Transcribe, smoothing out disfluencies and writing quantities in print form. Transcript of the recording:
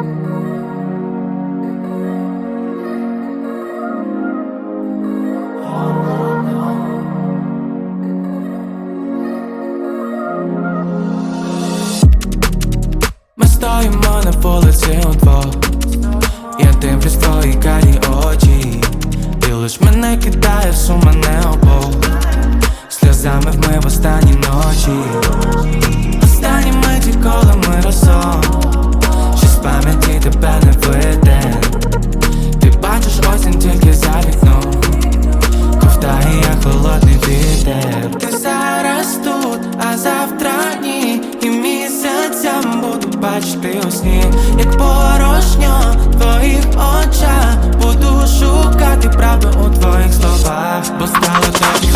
Ми стоїмо на вулиці удвох, я дивлюсь в твої карі очі, і лиш мене кидає в сумане обох, сльозами вмив останні ночі. Останні миті, коли ми разом, що з пам'яті тебе не вийде. Ти бачиш осінь тільки за вікном, ковтає я холодний вітер. Ти зараз тут, а завтра ні, і місяцям буду бачити у сні, як порожньо в твоїх очах. Буду шукати правду у твоїх словах, бо стало тобі